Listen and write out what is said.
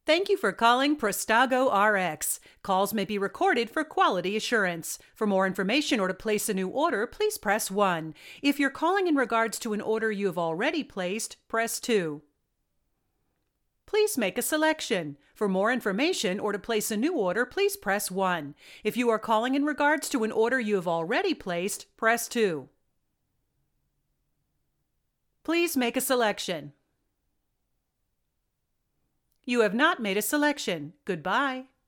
Thank you for calling Prestago RX. Calls may be recorded for quality assurance. For more information or to place a new order, please press 1. If you're calling in regards to an order you have already placed, press 2. Please make a selection. For more information or to place a new order, please press 1. If you are calling in regards to an order you have already placed, press 2. Please make a selection. You have not made a selection. Goodbye.